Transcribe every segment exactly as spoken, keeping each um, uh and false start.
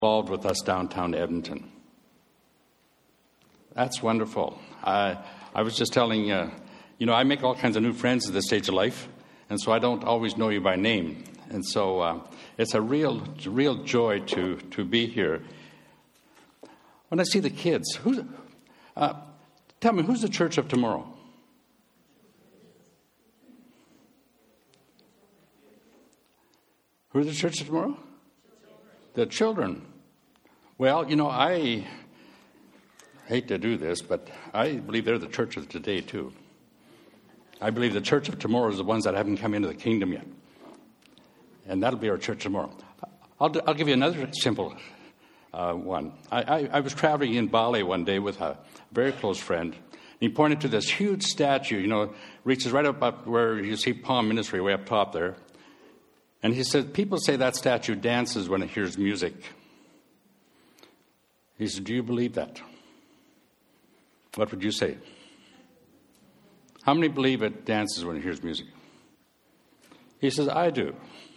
involved with us downtown Edmonton. That's wonderful. I I was just telling, uh, you know, I make all kinds of new friends at this stage of life, and so I don't always know you by name. And so uh, it's a real, real joy to to be here. When I see the kids, who's, uh, tell me, who's the church of tomorrow? Who's the church of tomorrow? The children. Well, you know, I hate to do this, but I believe they're the church of today, too. I believe the church of tomorrow is the ones that haven't come into the kingdom yet. And that'll be our church tomorrow. I'll, I'll give you another simple uh, one. I, I, I was traveling in Bali one day with a very close friend. He pointed to this huge statue, you know, reaches right up, up where you see Palm Ministry, way up top there. And he said, people say that statue dances when it hears music. He said, do you believe that? What would you say? How many believe it dances when it hears music? He says, I do.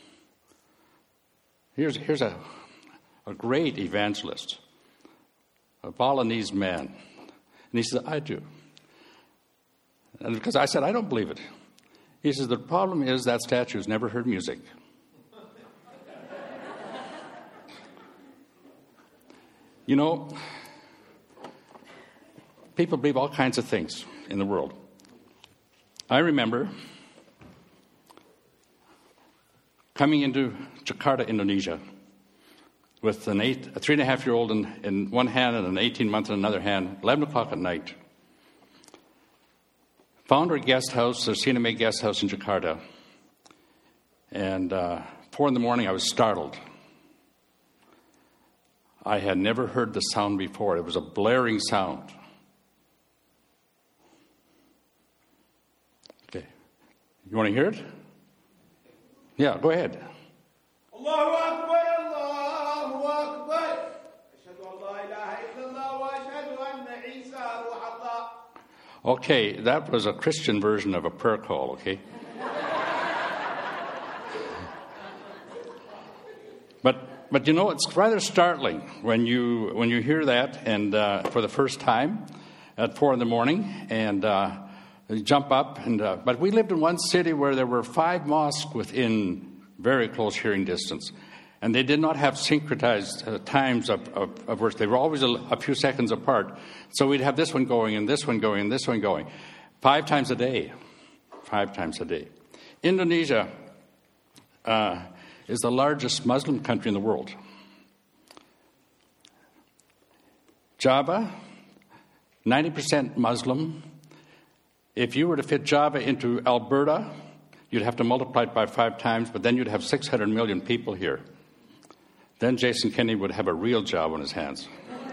Here's, here's a, a great evangelist, a Balinese man. And he says, I do. And because I said, I don't believe it. He says, the problem is that statue has never heard music. You know, people believe all kinds of things in the world. I remember coming into Jakarta, Indonesia, with an eight, a three and a half year old in, in one hand and an eighteen month in another hand, eleven o'clock at night. Found our guest house, the Siname guest house in Jakarta, and uh, four in the morning I was startled. I had never heard the sound before. It was a blaring sound. Okay. You want to hear it? Yeah, go ahead. Allahu Akbar, Allahu Akbar. Ashhadu an la ilaha illallah wa ashhadu anna Isa ruh Allah. Okay, that was a Christian version of a prayer call, okay? But But, you know, it's rather startling when you when you hear that and uh, for the first time at four in the morning and uh, you jump up. and uh, But we lived in one city where there were five mosques within very close hearing distance. And they did not have synchronized uh, times of, of, of worship. They were always a, a few seconds apart. So we'd have this one going and this one going and this one going. Five times a day. Five times a day. Indonesia Uh, is the largest Muslim country in the world. Java, ninety percent Muslim. If you were to fit Java into Alberta, you'd have to multiply it by five times, but then you'd have six hundred million people here. Then Jason Kenney would have a real job on his hands.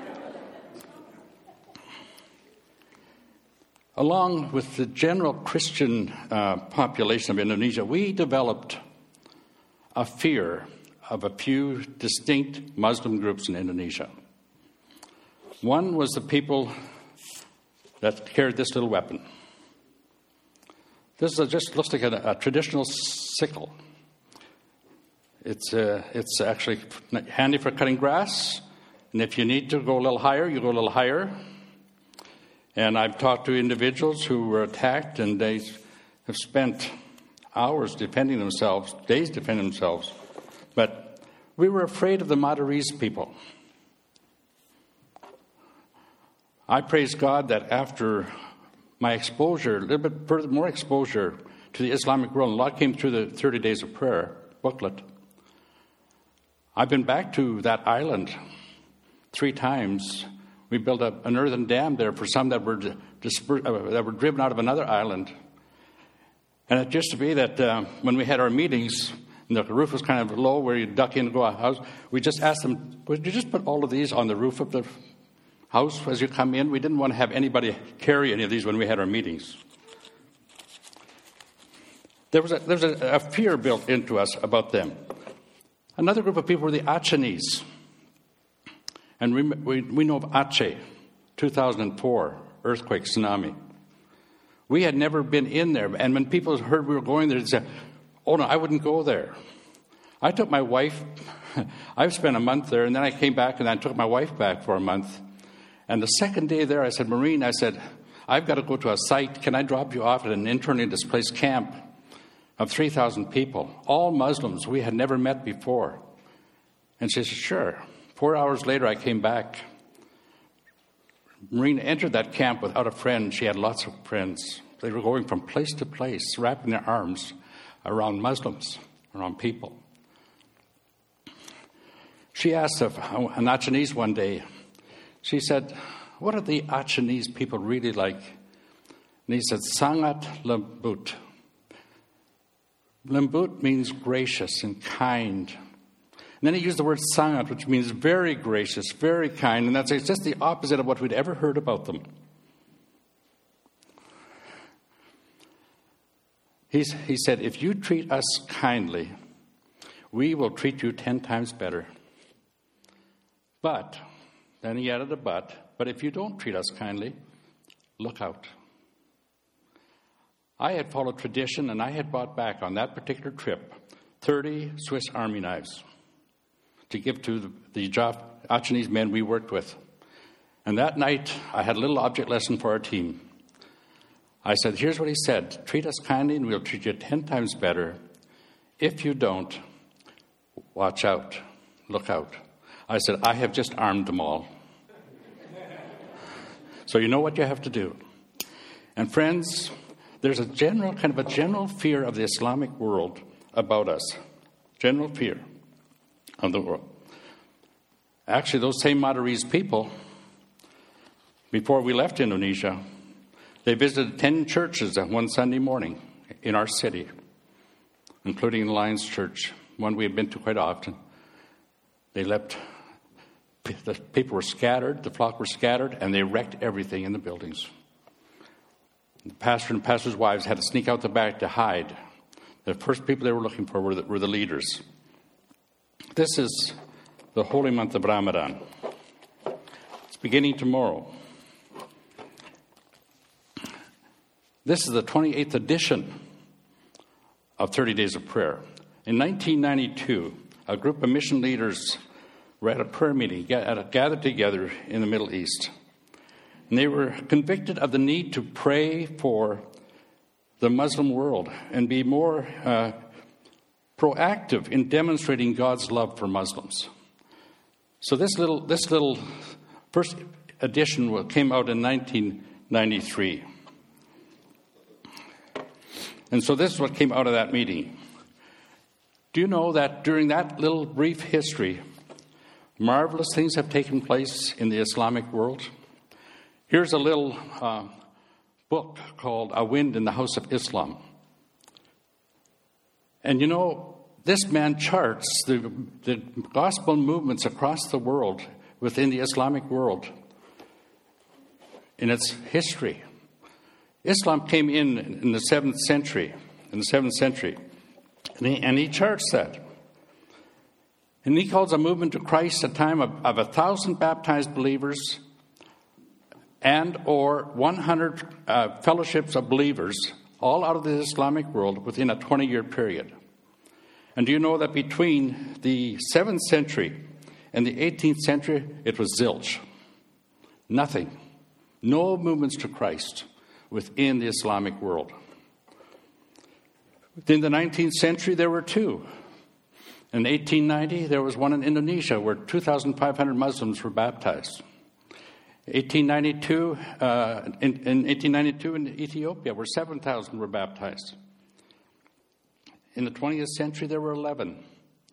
Along with the general Christian uh, population of Indonesia, we developed a fear of a few distinct Muslim groups in Indonesia. One was the people that carried this little weapon. This is a, just looks like a, a traditional sickle. It's uh, it's actually handy for cutting grass, and if you need to go a little higher, you go a little higher. And I've talked to individuals who were attacked, and they have spent hours defending themselves, days defending themselves. But we were afraid of the Madurese people. I praise God that after my exposure, a little bit further, more exposure to the Islamic world, a lot came through the thirty days of prayer booklet. I've been back to that island three times. We built a, an earthen dam there for some that were disper- uh, that were driven out of another island. And it used to be that uh, when we had our meetings, and the roof was kind of low where you duck in and go out of the house, we just asked them, would you just put all of these on the roof of the house as you come in? We didn't want to have anybody carry any of these when we had our meetings. There was a, there was a, a fear built into us about them. Another group of people were the Acehnese. And we, we, we know of Aceh, two thousand four, earthquake, tsunami. We had never been in there. And when people heard we were going there, they said, oh, no, I wouldn't go there. I took my wife, I've spent a month there, and then I came back and I took my wife back for a month. And the second day there, I said, Maureen, I said, I've got to go to a site. Can I drop you off at an internally displaced camp of three thousand people, all Muslims we had never met before? And she said, sure. Four hours later, I came back. Maureen entered that camp without a friend. She had lots of friends. They were going from place to place, wrapping their arms around Muslims, around people. She asked an Achanese one day, she said, what are the Achanese people really like? And he said, Sangat Lembut. Lembut means gracious and kind. And then he used the word Sangat, which means very gracious, very kind. And that's just the opposite of what we'd ever heard about them. He's, he said, if you treat us kindly, we will treat you ten times better. But, then he added a but, but if you don't treat us kindly, look out. I had followed tradition, and I had bought back on that particular trip thirty Swiss Army knives to give to the, the Achanese men we worked with. And that night, I had a little object lesson for our team. I said, here's what he said, treat us kindly and we'll treat you ten times better. If you don't, watch out, look out. I said, I have just armed them all. So you know what you have to do. And friends, there's a general, kind of a general fear of the Islamic world about us. General fear of the world. Actually, those same Madurese people, before we left Indonesia, they visited ten churches one Sunday morning in our city, including the Lions Church, one we had been to quite often. They left, the people were scattered, the flock were scattered, and they wrecked everything in the buildings. The pastor and pastor's wives had to sneak out the back to hide. The first people they were looking for were the, were the leaders. This is the holy month of Ramadan. It's beginning tomorrow. This is the twenty-eighth edition of thirty Days of Prayer. In nineteen ninety-two, a group of mission leaders were at a prayer meeting, gathered together in the Middle East. And they were convicted of the need to pray for the Muslim world and be more uh, proactive in demonstrating God's love for Muslims. So this little, this little first edition came out in nineteen ninety-three. And so this is what came out of that meeting. Do you know that during that little brief history, marvelous things have taken place in the Islamic world? Here's a little uh, book called A Wind in the House of Islam. And you know, this man charts the, the gospel movements across the world within the Islamic world in its history. Islam came in in the seventh century, in the seventh century, and he, and he charts that. And he calls a movement to Christ a time of, of a thousand baptized believers and or one hundred uh, fellowships of believers, all out of the Islamic world within a twenty-year period. And do you know that between the seventh century and the eighteenth century, it was zilch. Nothing. No movements to Christ within the Islamic world. Within the nineteenth century, there were two. In eighteen ninety, there was one in Indonesia where two thousand five hundred Muslims were baptized. eighteen ninety-two, uh, in, in eighteen ninety-two in Ethiopia, where seven thousand were baptized. In the twentieth century, there were eleven.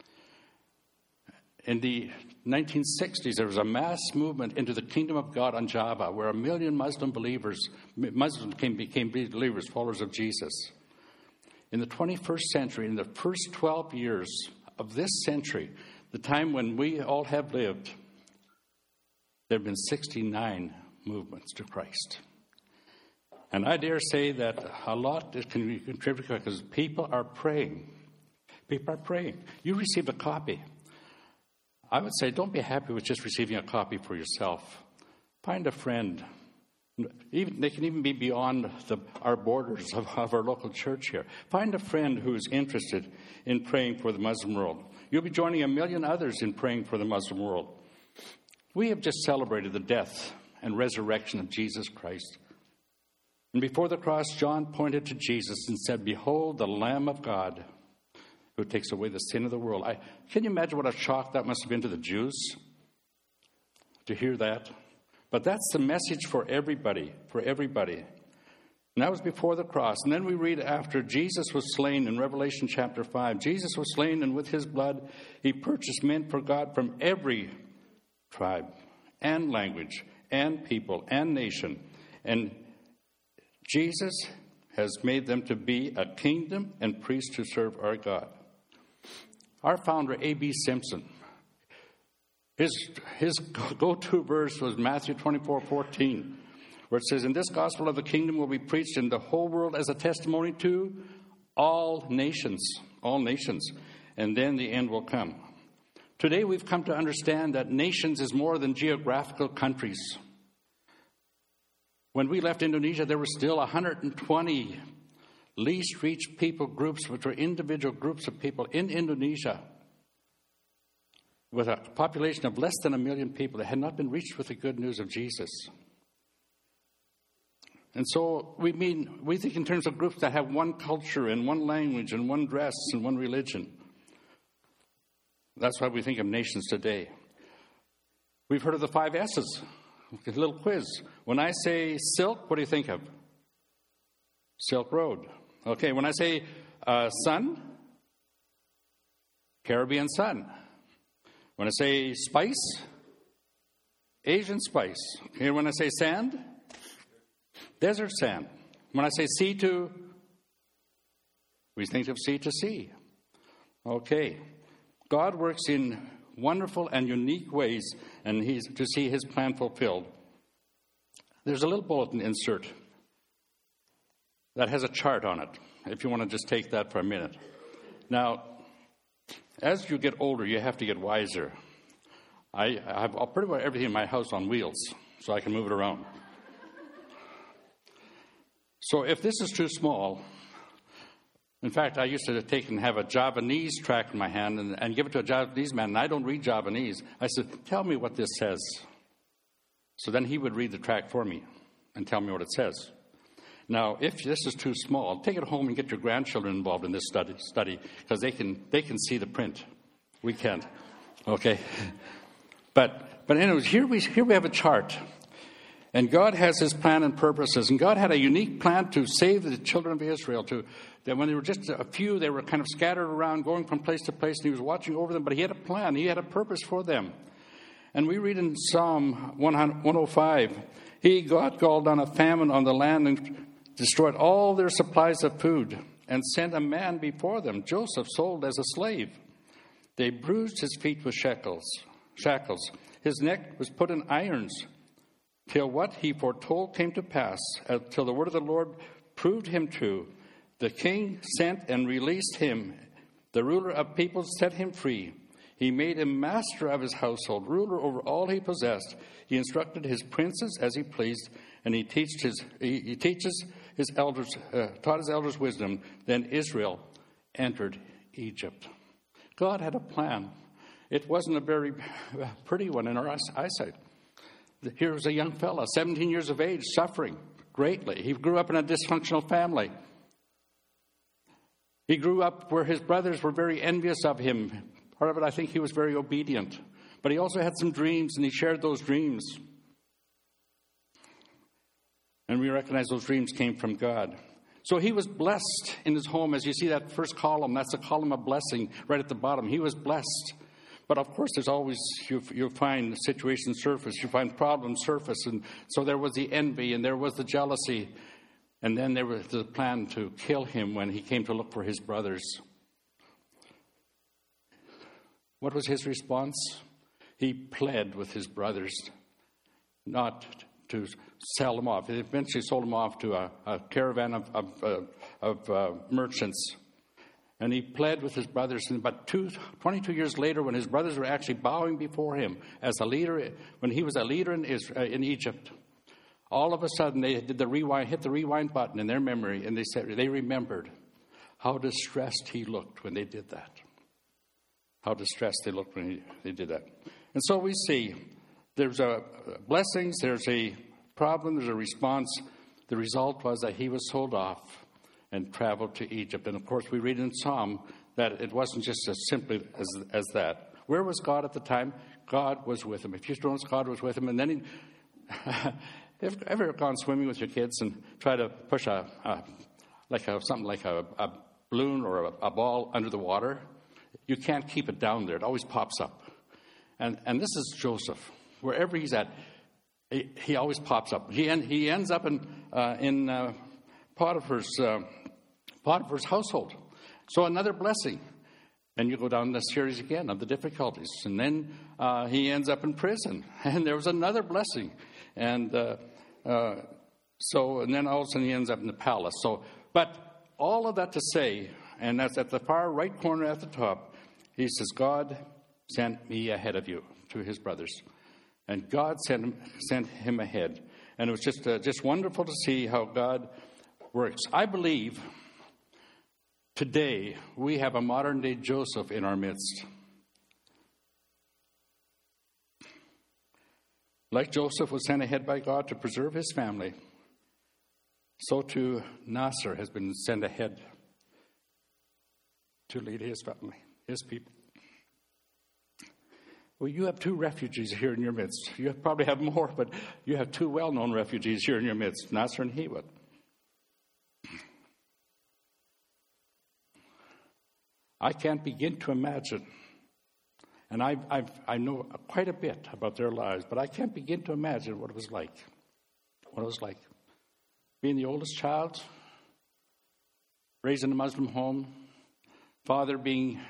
In the nineteen sixties, there was a mass movement into the kingdom of God on Java, where a million Muslim believers, Muslims became, became believers, followers of Jesus. In the twenty-first century, in the first twelve years of this century, the time when we all have lived, there have been sixty-nine movements to Christ. And I dare say that a lot can be contributed because people are praying. People are praying. You received a copy. I would say don't be happy with just receiving a copy for yourself. Find a friend. Even, they can even be beyond the, our borders of, of our local church here. Find a friend who is interested in praying for the Muslim world. You'll be joining a million others in praying for the Muslim world. We have just celebrated the death and resurrection of Jesus Christ. And before the cross, John pointed to Jesus and said, "Behold, the Lamb of God who takes away the sin of the world." I, can you imagine what a shock that must have been to the Jews to hear that? But that's the message for everybody, for everybody. And that was before the cross. And then we read after Jesus was slain in Revelation chapter five. Jesus was slain, and with his blood he purchased men for God from every tribe and language and people and nation. And Jesus has made them to be a kingdom and priests to serve our God. Our founder, A B Simpson, his, his go-to verse was Matthew twenty-four fourteen, where it says, "And this gospel of the kingdom will be preached in the whole world as a testimony to all nations, all nations, and then the end will come." Today we've come to understand that nations is more than geographical countries. When we left Indonesia, there were still one hundred twenty least reached people groups, which were individual groups of people in Indonesia, with a population of less than a million people that had not been reached with the good news of Jesus. And so we mean, we think in terms of groups that have one culture and one language and one dress and one religion. That's why we think of nations today. We've heard of the five S's. A little quiz. When I say silk, what do you think of? Silk Road. Okay, when I say uh, sun, Caribbean sun. When I say spice, Asian spice. Okay, when I say sand, desert sand. When I say sea to, we think of sea to sea. Okay. God works in wonderful and unique ways, and he's to see his plan fulfilled. There's a little bulletin insert that has a chart on it, if you want to just take that for a minute. Now, as you get older, you have to get wiser. I, I have pretty much everything in my house on wheels, so I can move it around. So if this is too small, in fact, I used to take and have a Javanese tract in my hand and, and give it to a Javanese man, and I don't read Javanese. I said, "Tell me what this says." So then he would read the tract for me and tell me what it says. Now, if this is too small, take it home and get your grandchildren involved in this study, study because they can they can see the print. We can't. Okay? But but anyways, here we here we have a chart. And God has his plan and purposes. And God had a unique plan to save the children of Israel. To that when they were just a few, they were kind of scattered around, going from place to place. And he was watching over them. But he had a plan. He had a purpose for them. And we read in Psalm one oh five, "He, God, called on a famine on the land and destroyed all their supplies of food and sent a man before them, Joseph, sold as a slave. They bruised his feet with shackles. shackles. His neck was put in irons, till what he foretold came to pass, till the word of the Lord proved him true. The king sent and released him. The ruler of peoples set him free. He made him master of his household, ruler over all he possessed. He instructed his princes as he pleased, and he teaches his, he, he teaches his elders, uh, taught his elders wisdom. Then Israel entered Egypt." God had a plan. It wasn't a very pretty one in our eyesight. Here was a young fella, seventeen years of age, suffering greatly. He grew up in a dysfunctional family. He grew up where his brothers were very envious of him. Part of it, I think he was very obedient. But he also had some dreams, and he shared those dreams. And we recognize those dreams came from God. So he was blessed in his home. As you see that first column, that's a column of blessing right at the bottom. He was blessed. But of course, there's always, you, you find situations surface, you find problems surface. And so there was the envy and there was the jealousy. And then there was the plan to kill him when he came to look for his brothers. What was his response? He pled with his brothers not to sell them off. He eventually sold them off to a, a caravan of, of, uh, of uh, merchants. And he pled with his brothers. And about two, twenty-two years later, when his brothers were actually bowing before him as a leader, when he was a leader in, Israel, in Egypt, all of a sudden they did the rewind, hit the rewind button in their memory, and they said they remembered how distressed he looked when they did that. how distressed they looked when he, they did that. And so we see there's a blessings, there's a problem, there's a response. The result was that he was sold off and traveled to Egypt. And of course, we read in Psalm that it wasn't just as simply as, as that. Where was God at the time? God was with him. If you notice, God was with him. And then he, have you ever gone swimming with your kids and try to push a, a like a, something like a, a balloon or a, a ball under the water? You can't keep it down there. It always pops up. And and this is Joseph. Wherever he's at, he, he always pops up. He en, he ends up in uh, in uh, Potiphar's uh, Potiphar's household. So another blessing. Then you go down the series again of the difficulties, and then uh, he ends up in prison, and there was another blessing, and uh, uh, so and then all of a sudden he ends up in the palace. So, but all of that to say, and that's at the far right corner at the top. He says, "God sent me ahead of you," to his brothers, and God sent him sent him ahead, and it was just uh, just wonderful to see how God works. I believe. Today, we have a modern-day Joseph in our midst. Like Joseph was sent ahead by God to preserve his family, so too Nasser has been sent ahead to lead his family, his people. Well, you have two refugees here in your midst. You probably have more, but you have two well-known refugees here in your midst, Nasser and Hewat. I can't begin to imagine, and I've, I've, I know quite a bit about their lives, but I can't begin to imagine what it was like. What it was like. Being the oldest child, raised in a Muslim home, father being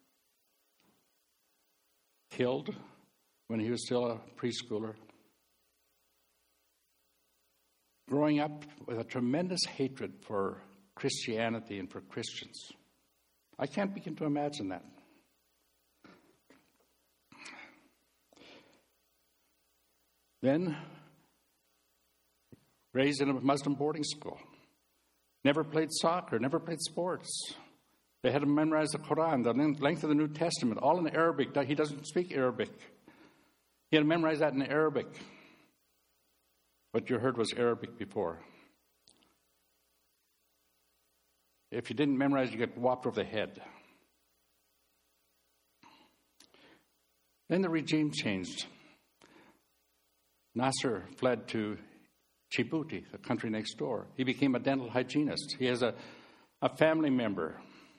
killed when he was still a preschooler, growing up with a tremendous hatred for Christianity and for Christians. I can't begin to imagine that. Then, raised in a Muslim boarding school, never played soccer, never played sports. They had to memorize the Quran, the length of the New Testament, all in Arabic. He doesn't speak Arabic. He had to memorize that in Arabic. What you heard was Arabic before. If you didn't memorize, you get whopped over the head. Then the regime changed. Nasser fled to Djibouti, the country next door. He became a dental hygienist. He has a, a family member,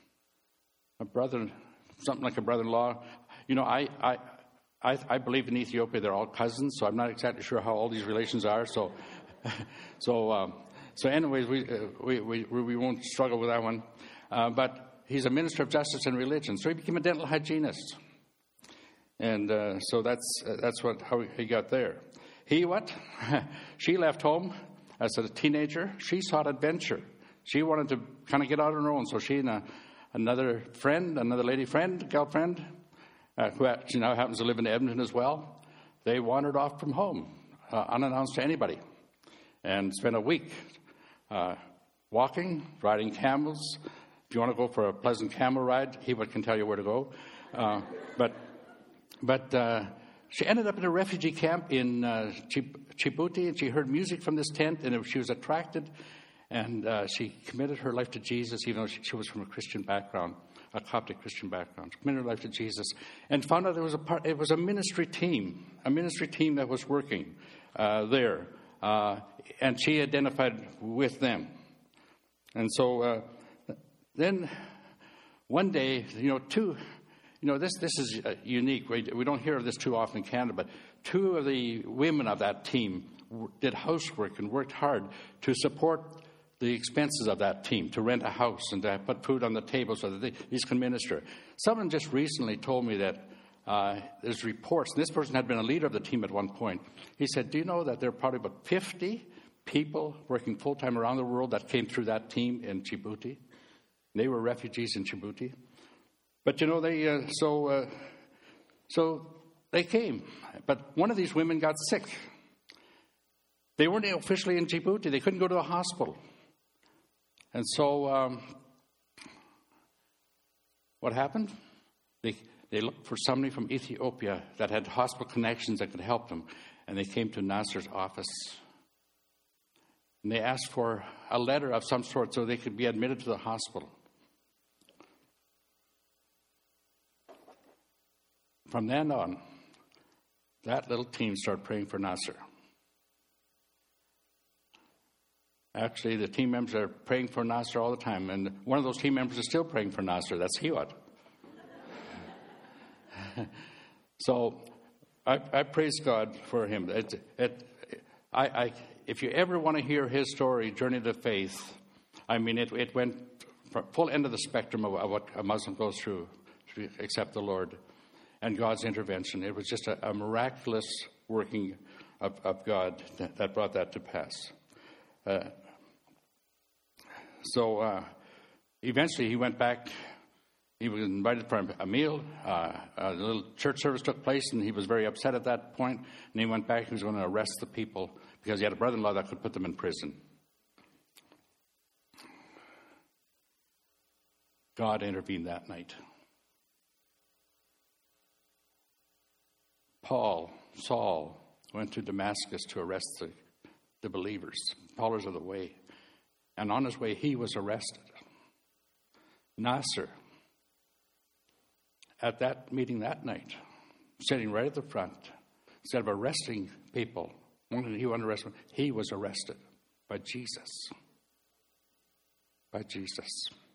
a brother, something like a brother-in-law. You know, I, I, I, I believe in Ethiopia they're all cousins, so I'm not exactly sure how all these relations are. So, so. Um, So anyways, we, uh, we, we, we won't struggle with that one. Uh, but he's a minister of justice and religion. So he became a dental hygienist. And uh, so that's uh, that's what how he got there. He what? She left home as a teenager. She sought adventure. She wanted to kind of get out on her own. So she and a, another friend, another lady friend, girlfriend, uh, who actually now happens to live in Edmonton as well, they wandered off from home, uh, unannounced to anybody, and spent a week Uh, walking, riding camels. If you want to go for a pleasant camel ride, he can tell you where to go. Uh, but but uh, she ended up in a refugee camp in uh, Djibouti, and she heard music from this tent, and she was attracted, and uh, she committed her life to Jesus, even though she, she was from a Christian background, a Coptic Christian background. She committed her life to Jesus, and found out there was a part, it was a ministry team, a ministry team that was working uh, there. Uh, and she identified with them. And so uh, then one day, you know, two, you know, this this is uh, unique. We, we don't hear of this too often in Canada, but two of the women of that team w- did housework and worked hard to support the expenses of that team, to rent a house and to put food on the table so that they, these can minister. Someone just recently told me that Uh, there's reports, and this person had been a leader of the team at one point. He said, do you know that there are probably about fifty people working full-time around the world that came through that team in Djibouti? They were refugees in Djibouti. But, you know, they, uh, so, uh, so they came. But one of these women got sick. They weren't officially in Djibouti. They couldn't go to a hospital. And so um, what happened? They... They looked for somebody from Ethiopia that had hospital connections that could help them. And they came to Nasser's office. And they asked for a letter of some sort so they could be admitted to the hospital. From then on, that little team started praying for Nasser. Actually, the team members are praying for Nasser all the time. And one of those team members is still praying for Nasser. That's Hiwat. So I, I praise God for him. It, it, I, I, if you ever want to hear his story, Journey to Faith, I mean, it, it went from full end of the spectrum of, of what a Muslim goes through to accept the Lord and God's intervention. It was just a, a miraculous working of, of God that, that brought that to pass. Uh, so uh, eventually he went back. He was invited for a meal. Uh, a little church service took place, and he was very upset at that point. And he went back. He was going to arrest the people because he had a brother-in-law that could put them in prison. God intervened that night. Paul, Saul, went to Damascus to arrest the, the believers, followers of the way. And on his way, he was arrested. Nasser, at that meeting that night, sitting right at the front, instead of arresting people, he wanted to arrest them, he was arrested by Jesus. By Jesus.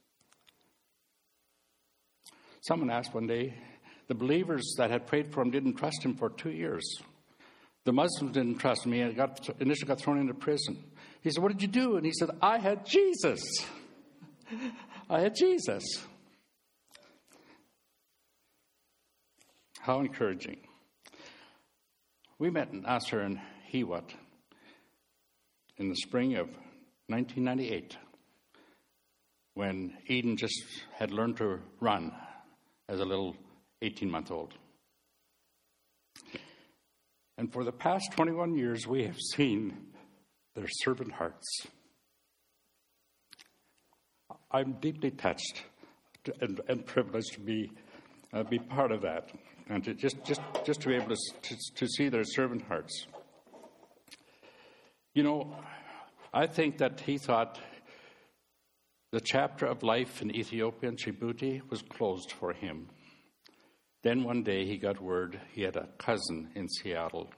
Someone asked one day, the believers that had prayed for him didn't trust him for two years. The Muslims didn't trust him. He got, initially got thrown into prison. He said, what did you do? And he said, I had Jesus. I had Jesus. How encouraging. We met Nasser and Hiwat in the spring of nineteen ninety-eight when Eden just had learned to run as a little eighteen-month-old. And for the past twenty-one years, we have seen their servant hearts. I'm deeply touched and, and privileged to be uh, be part of that, and to just just just to be able to, to to see their servant hearts. You know, I think that he thought the chapter of life in Ethiopia and Djibouti was closed for him. Then one day he got word he had a cousin in Seattle.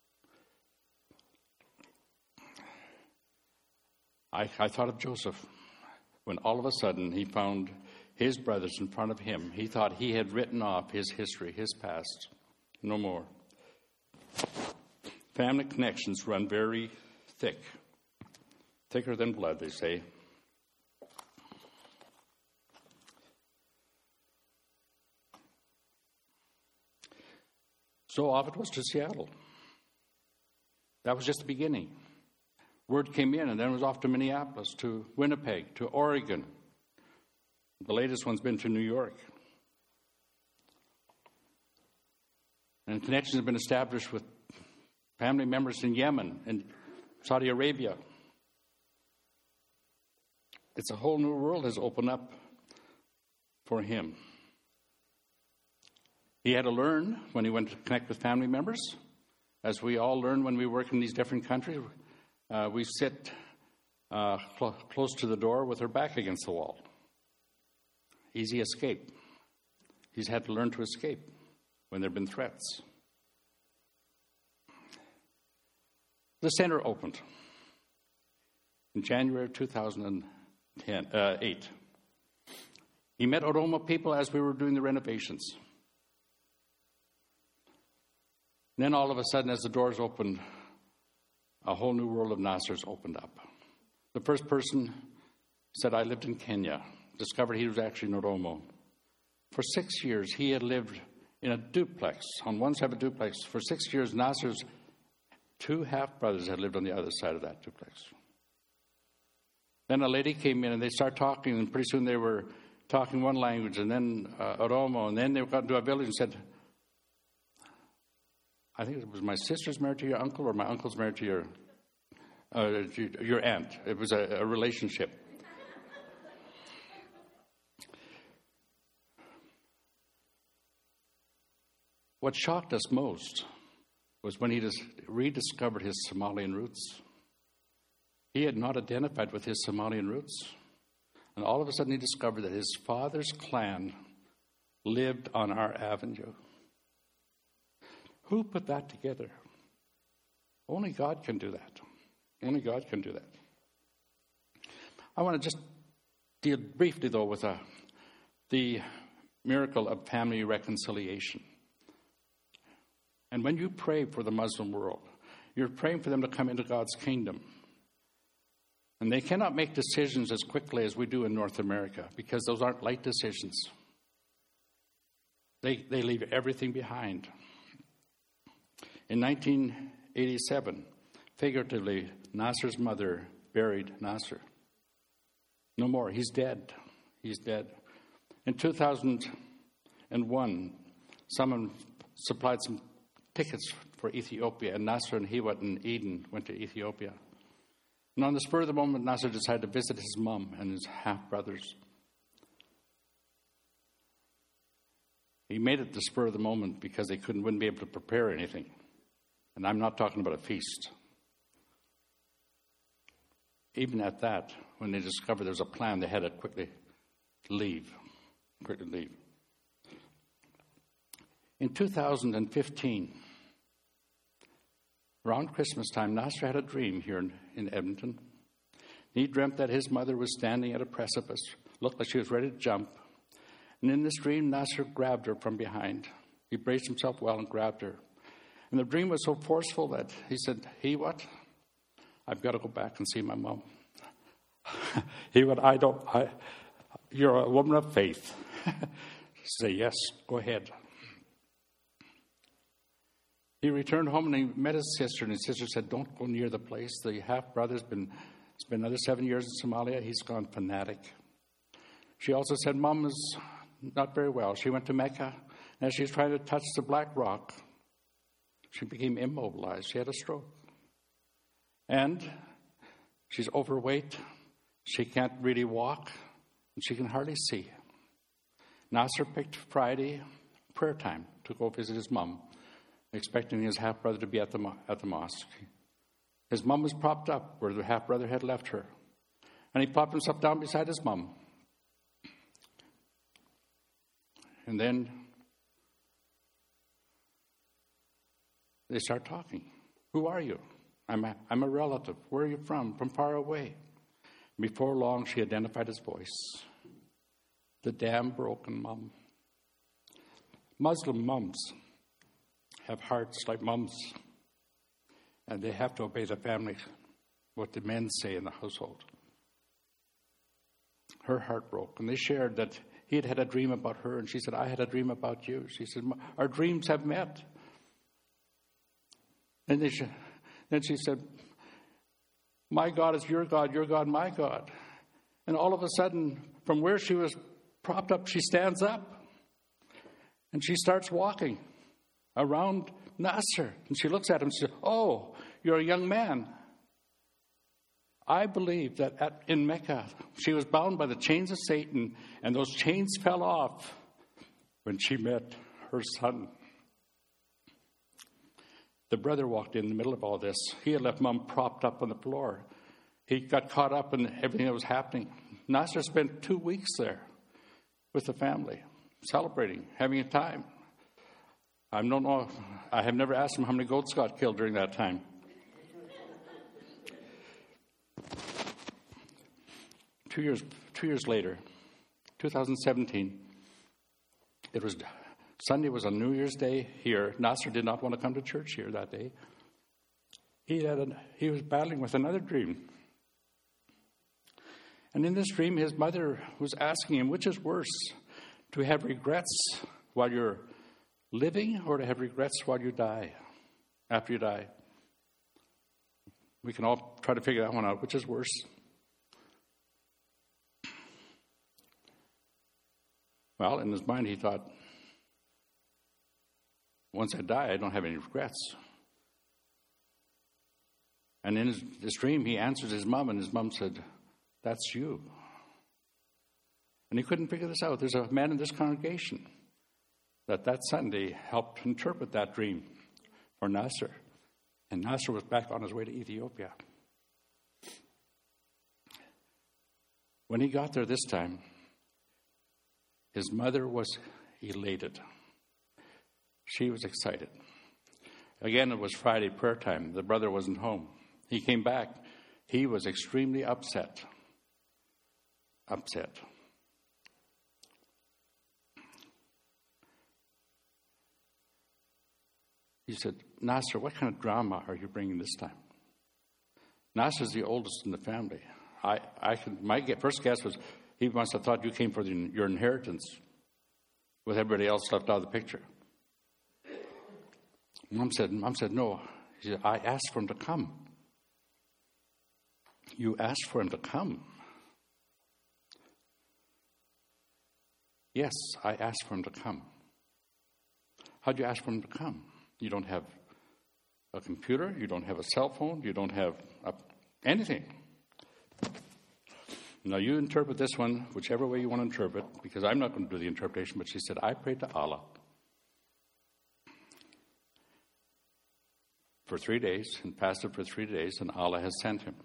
I, I thought of Joseph when all of a sudden he found his brothers in front of him. He thought he had written off his history, his past. No more. Family connections run very thick. Thicker than blood, they say. So off it was to Seattle. That was just the beginning. Word came in, and then it was off to Minneapolis, to Winnipeg, to Oregon. The latest one's been to New York. And connections have been established with family members in Yemen and Saudi Arabia. It's a whole new world has opened up for him. He had to learn when he went to connect with family members, as we all learn when we work in these different countries. Uh, we sit uh, cl- close to the door with our back against the wall. Easy escape. He's had to learn to escape when there have been threats. The center opened in January of two thousand eight. He met Oromo people as we were doing the renovations. Then all of a sudden, as the doors opened, a whole new world of Nasser's opened up. The first person said, I lived in Kenya, discovered he was actually an Oromo. For six years, he had lived in a duplex, on one side of a duplex. For six years, Nasser's two half-brothers had lived on the other side of that duplex. Then a lady came in, and they started talking, and pretty soon they were talking one language, and then uh, Oromo, and then they got into a village and said, I think it was my sister's married to your uncle, or my uncle's married to your uh, your aunt. It was a, a relationship. What shocked us most was when he dis- rediscovered his Somalian roots. He had not identified with his Somalian roots. And all of a sudden he discovered that his father's clan lived on our avenue. Who put that together? Only God can do that. Only God can do that. I want to just deal briefly, though, with a, the miracle of family reconciliation. And when you pray for the Muslim world, you're praying for them to come into God's kingdom. And they cannot make decisions as quickly as we do in North America, because those aren't light decisions. They, they leave everything behind. In nineteen eighty-seven, figuratively, Nasser's mother buried Nasser. No more. He's dead. He's dead. In two thousand one, someone supplied some tickets for Ethiopia, and Nasser and Hiwat and Eden went to Ethiopia. And on the spur of the moment, Nasser decided to visit his mom and his half-brothers. He made it the spur of the moment because they couldn't, wouldn't be able to prepare anything. And I'm not talking about a feast. Even at that, when they discovered there was a plan, they had to quickly leave. Quickly leave. In two thousand fifteen, around Christmas time, Nasser had a dream here in, in Edmonton. He dreamt that his mother was standing at a precipice, looked like she was ready to jump. And in this dream, Nasser grabbed her from behind. He braced himself well and grabbed her. And the dream was so forceful that he said, "He what? I've got to go back and see my mom." He went, "I don't, I, you're a woman of faith." Say, "Yes, go ahead." He returned home and he met his sister, and his sister said, "Don't go near the place. The half-brother's been, it's been another seven years in Somalia. He's gone fanatic." She also said, "Mom is not very well. She went to Mecca, and as she was trying to touch the black rock, she became immobilized. She had a stroke. And she's overweight. She can't really walk, and she can hardly see." Nasser picked Friday prayer time to go visit his mom, expecting his half-brother to be at the, mo- at the mosque. His mom was propped up where the half-brother had left her. And he plopped himself down beside his mom. And then they start talking. "Who are you?" I'm a, I'm a relative. "Where are you from?" "From far away." Before long, she identified his voice. The damn broken mom. Muslim moms have hearts like mums, and they have to obey the family, what the men say in the household. Her heart broke, and they shared that he had had a dream about her, and she said, "I had a dream about you." She said, "Our dreams have met." And they, then she said, "My God is your God, your God my God." And all of a sudden, from where she was propped up, she stands up. And she starts walking around Nasser. And she looks at him and says, "Oh, you're a young man." I believe that at, in Mecca, she was bound by the chains of Satan, and those chains fell off when she met her son. The brother walked in the middle of all this. He had left Mom propped up on the floor. He got caught up in everything that was happening. Nasser spent two weeks there with the family, celebrating, having a time. I don't know. I have never asked him how many goats got killed during that time. Two years, two years later, two thousand seventeen, it was Sunday was on New Year's Day here. Nasser did not want to come to church here that day. He had an, he was battling with another dream. And in this dream, his mother was asking him, which is worse, to have regrets while you're living or to have regrets while you die, after you die? We can all try to figure that one out. Which is worse? Well, in his mind, he thought, once I die, I don't have any regrets. And in his, his dream, he answered his mom, and his mom said, "That's you." And he couldn't figure this out. There's a man in this congregation that that Sunday helped interpret that dream for Nasser. And Nasser was back on his way to Ethiopia. When he got there this time, his mother was elated. She was excited. Again, it was Friday prayer time. The brother wasn't home. He came back. He was extremely upset. Upset. He said, Nasser, what kind of drama are you bringing this time? Nasser's the oldest in the family. I, I could, my first guess was he must have thought you came for the, your inheritance with everybody else left out of the picture. Mom said, Mom said, no. She said, I asked for him to come. You asked for him to come? Yes, I asked for him to come. How'd you ask for him to come? You don't have a computer, you don't have a cell phone, you don't have a, anything. Now you interpret this one whichever way you want to interpret, because I'm not going to do the interpretation, but she said, I prayed to Allah for three days and fasted for three days, and Allah has sent him.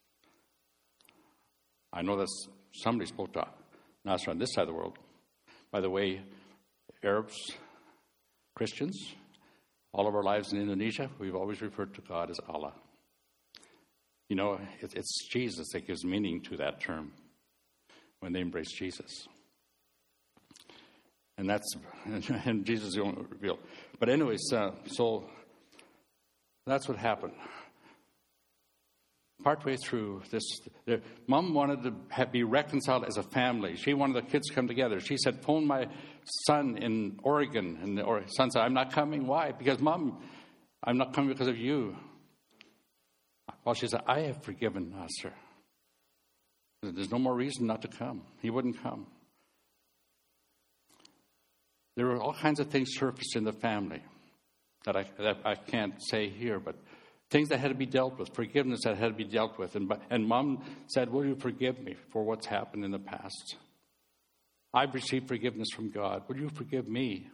I know that somebody spoke to Nasser on this side of the world. By the way, Arabs, Christians, all of our lives in Indonesia, we've always referred to God as Allah. You know, it, it's Jesus that gives meaning to that term when they embrace Jesus. And that's, and Jesus is the only revealed. But anyways, uh, so that's what happened. Partway through this, the, Mom wanted to have, be reconciled as a family. She wanted the kids to come together. She said, phone my son in Oregon. And the or, son said, I'm not coming. Why? Because, Mom, I'm not coming because of you. Well, she said, I have forgiven Nasser. There's no more reason not to come. He wouldn't come. There were all kinds of things surfaced in the family that I, that I can't say here, but things that had to be dealt with, forgiveness that had to be dealt with. And, and Mom said, will you forgive me for what's happened in the past? I've received forgiveness from God. Will you forgive me?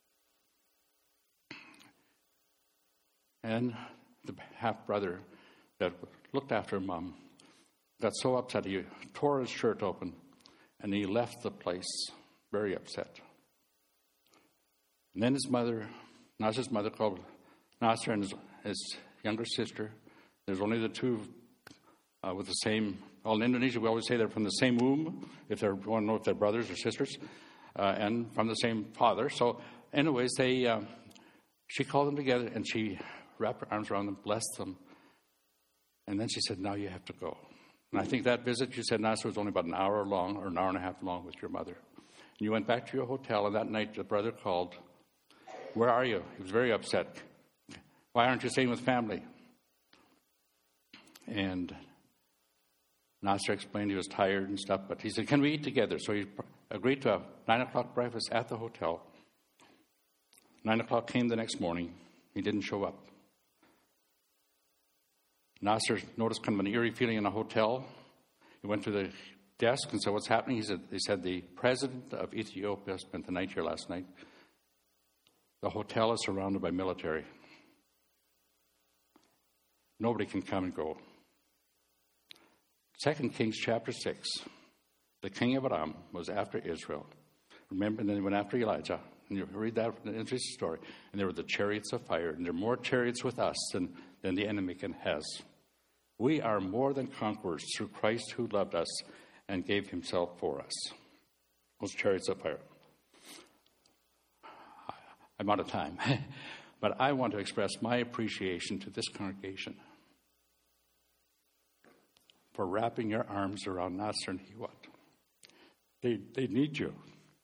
And the half-brother that looked after Mom got so upset he tore his shirt open and he left the place very upset. And then his mother, Nasser's mother, called Nasser and his, his younger sister. There's only the two uh, with the same. Well, in Indonesia, we always say they're from the same womb, if they want to know if they're brothers or sisters, uh, and from the same father. So, anyways, they uh, she called them together and she wrapped her arms around them, blessed them, and then she said, "Now you have to go." And I think that visit, you said, Nasser, was only about an hour long or an hour and a half long with your mother. And you went back to your hotel, and that night the brother called. Where are you? He was very upset. Why aren't you staying with family? And Nasser explained he was tired and stuff, but he said, can we eat together? So he agreed to a nine o'clock breakfast at the hotel. Nine o'clock came the next morning. He didn't show up. Nasser noticed kind of an eerie feeling in a hotel. He went to the desk and said, what's happening? He said, he said, the president of Ethiopia spent the night here last night. The hotel is surrounded by military. Nobody can come and go. Second Kings chapter six. The king of Aram was after Israel. Remember, and then he went after Elijah. And you read that in the interesting story. And there were the chariots of fire. And there are more chariots with us than, than the enemy can has. We are more than conquerors through Christ who loved us and gave himself for us. Those chariots of fire. I'm out of time. But I want to express my appreciation to this congregation for wrapping your arms around Nasser and Hiwat. They, they need you.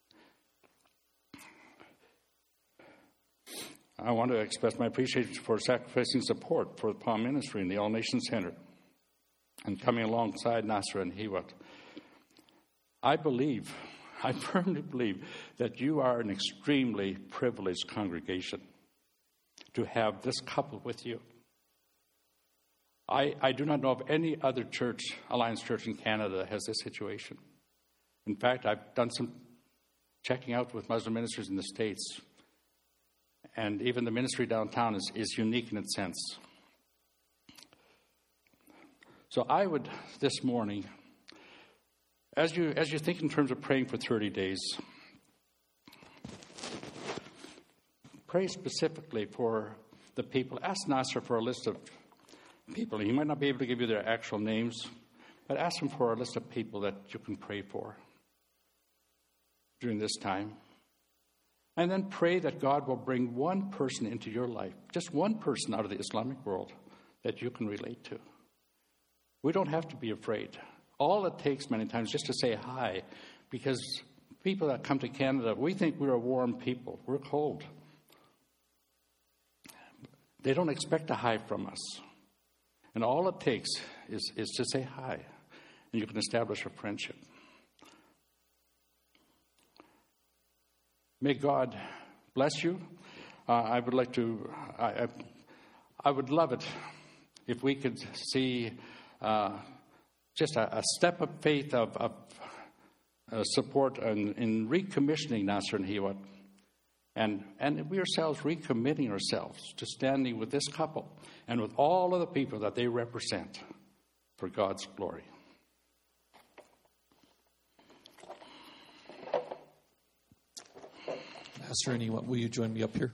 I want to express my appreciation for sacrificing support for the Palm Ministry and the All Nations Center and coming alongside Nasser and Hiwat. I believe, I firmly believe that you are an extremely privileged congregation to have this couple with you. I, I do not know of any other church, Alliance Church in Canada, that has this situation. In fact, I've done some checking out with Muslim ministers in the States. And even the ministry downtown is, is unique in its sense. So I would, this morning, as you as you think in terms of praying for thirty days, pray specifically for the people. Ask Nasser for a list of people. He might not be able to give you their actual names, but ask him for a list of people that you can pray for during this time. And then pray that God will bring one person into your life, just one person out of the Islamic world that you can relate to. We don't have to be afraid. All it takes many times just to say hi, because people that come to Canada, we think we're a warm people. We're cold. They don't expect a hi from us. And all it takes is, is to say hi, and you can establish a friendship. May God bless you. Uh, I would like to, I, I, I would love it if we could see uh, just a, a step of faith of, of uh, support in, in recommissioning Nasser and Hiwat. And, and we ourselves recommitting ourselves to standing with this couple and with all of the people that they represent for God's glory. Pastor, anyone, will you join me up here?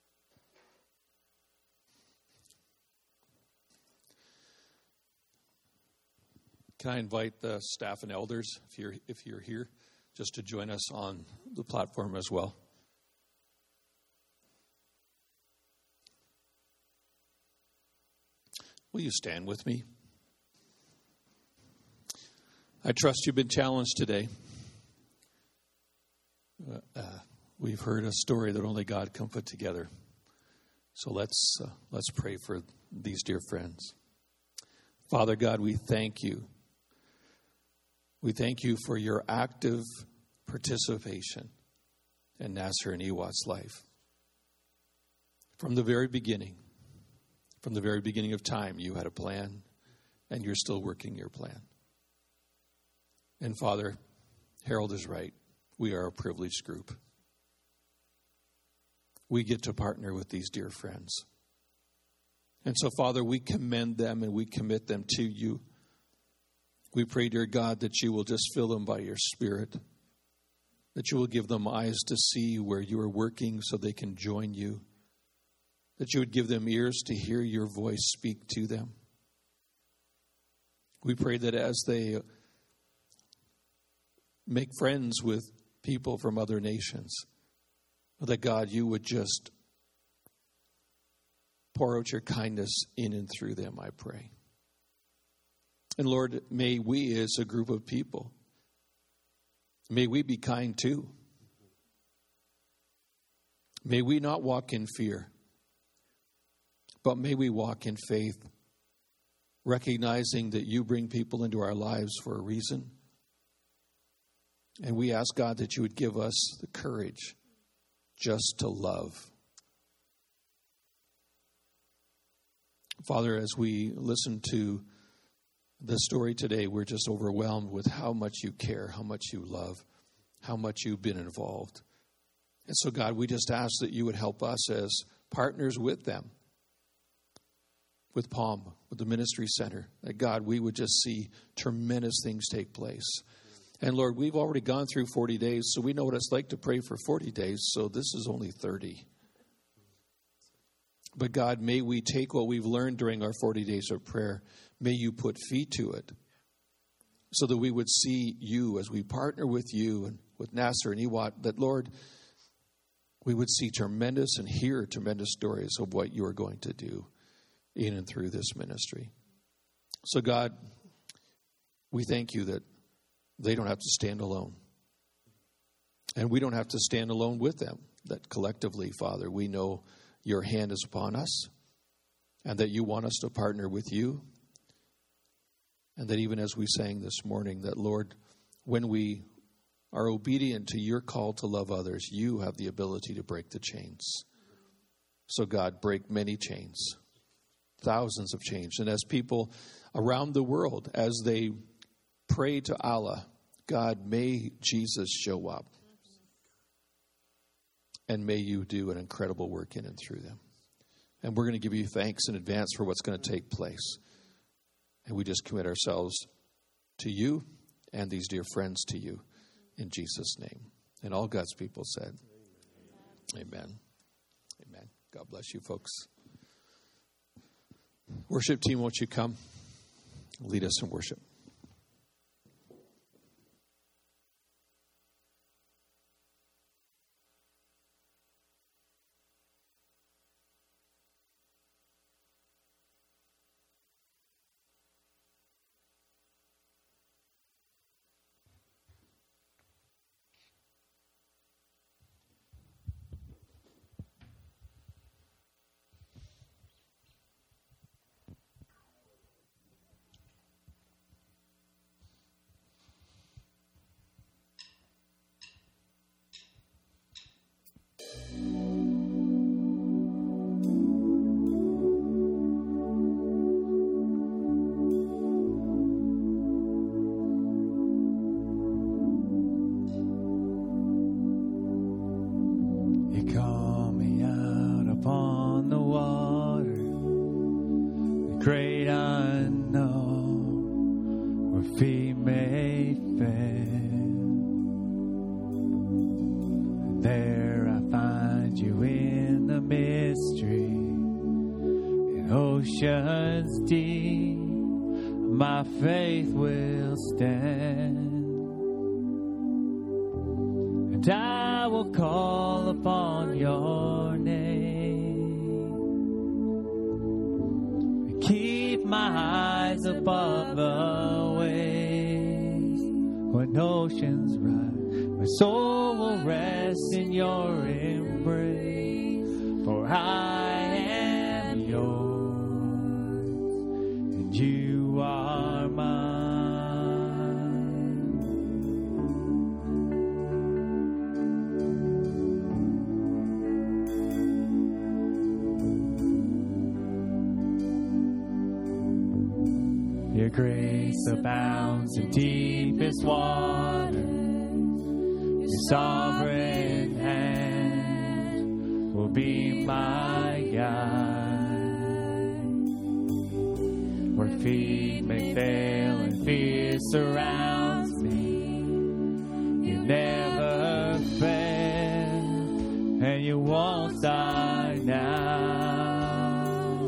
Can I invite the staff and elders, if you're if you're here, just to join us on the platform as well? Will you stand with me? I trust you've been challenged today. Uh, uh, we've heard a story that only God can put together. So let's uh, let's pray for these dear friends. Father God, we thank you. We thank you for your active participation in Nasser and Hiwat's life. From the very beginning, from the very beginning of time, you had a plan, and you're still working your plan. And Father, Harold is right. We are a privileged group. We get to partner with these dear friends. And so, Father, we commend them and we commit them to you. We pray, dear God, that you will just fill them by your Spirit, that you will give them eyes to see where you are working so they can join you, that you would give them ears to hear your voice speak to them. We pray that as they make friends with people from other nations, that God, you would just pour out your kindness in and through them, I pray. And Lord, may we as a group of people, may we be kind too. May we not walk in fear, but may we walk in faith, recognizing that you bring people into our lives for a reason. And we ask, God, that you would give us the courage just to love. Father, as we listen to the story today, we're just overwhelmed with how much you care, how much you love, how much you've been involved. And so, God, we just ask that you would help us as partners with them, with Palm, with the ministry center, that, God, we would just see tremendous things take place. And, Lord, we've already gone through forty days, so we know what it's like to pray for forty days, so this is only thirty. But, God, may we take what we've learned during our forty days of prayer, may you put feet to it, so that we would see you as we partner with you and with Nasser and Hiwat, that, Lord, we would see tremendous and hear tremendous stories of what you are going to do in and through this ministry. So, God, we thank you that they don't have to stand alone. And we don't have to stand alone with them. That collectively, Father, we know your hand is upon us and that you want us to partner with you. And that even as we sang this morning, that, Lord, when we are obedient to your call to love others, you have the ability to break the chains. So, God, break many chains, thousands of chains. And as people around the world, as they pray to Allah, God, may Jesus show up. and may you do an incredible work in and through them. And we're going to give you thanks in advance for what's going to take place. And we just commit ourselves to you and these dear friends to you in Jesus' name. And all God's people said, Amen. Amen. Amen. God bless you, folks. Worship team, won't you come? Lead us in worship. Your grace abounds in deepest waters. Your sovereign hand will be my guide. Where feet may fail and fear surrounds me, you never fail and you won't die now.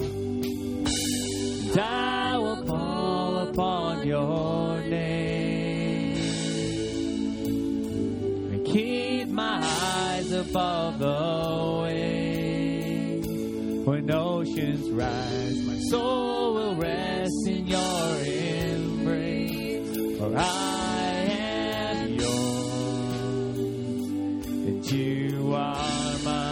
And I will call upon your name and keep my eyes above the waves. When oceans rise, my soul will rest in your embrace. For I am yours and you are mine.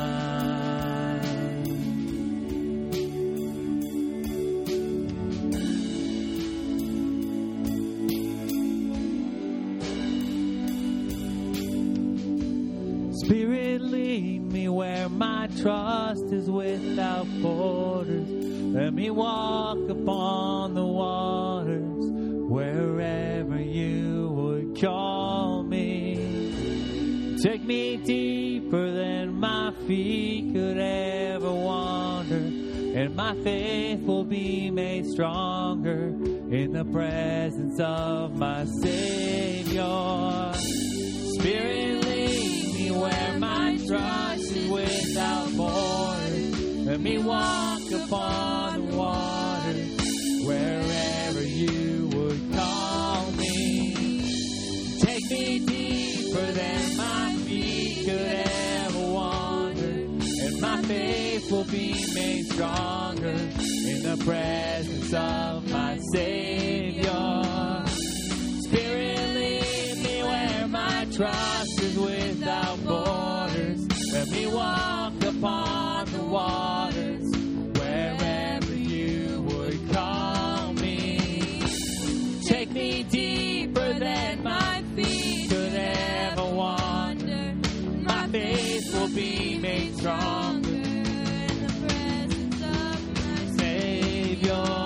Spirit, lead me where my trust is without borders. Let me walk upon the waters wherever you would call me. Take me deeper than my feet could ever wander, and my faith will be made stronger in the presence of my Savior. Spirit, lead me where my trust is without borders. Let me walk upon the waters wherever you would call me. Take me deeper than my feet could ever wander, and my faith will be made stronger in the presence of my Savior. Spirit, lead me where my trust is without borders. Let me walk upon the waters wherever you would call me. Take me deeper than my feet could ever wander. My faith will be made stronger in the presence of my Savior.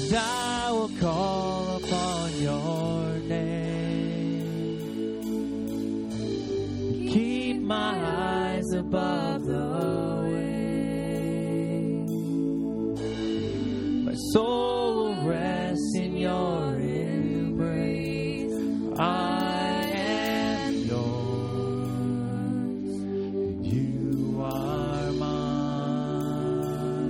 and I will call upon your name. Keep my eyes above the waves. My soul will rest in your embrace. I am yours, and you are mine.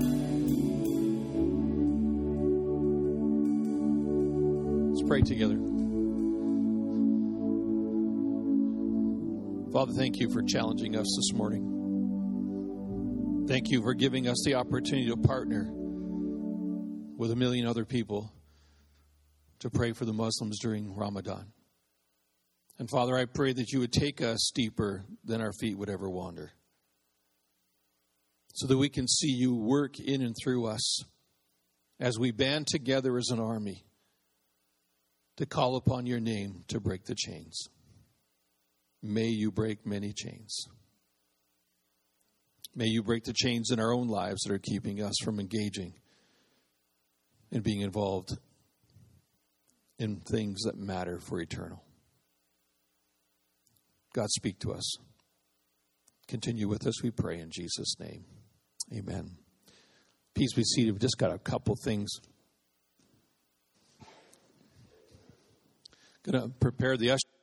Let's pray together. Father, thank you for challenging us this morning. Thank you for giving us the opportunity to partner with a million other people to pray for the Muslims during Ramadan. And Father, I pray that you would take us deeper than our feet would ever wander, so that we can see you work in and through us as we band together as an army to call upon your name to break the chains. May you break many chains. May you break the chains in our own lives that are keeping us from engaging and being involved in things that matter for eternal. God, speak to us. Continue with us, we pray in Jesus' name. Amen. Please be seated. We've just got a couple things. Going to prepare the usher.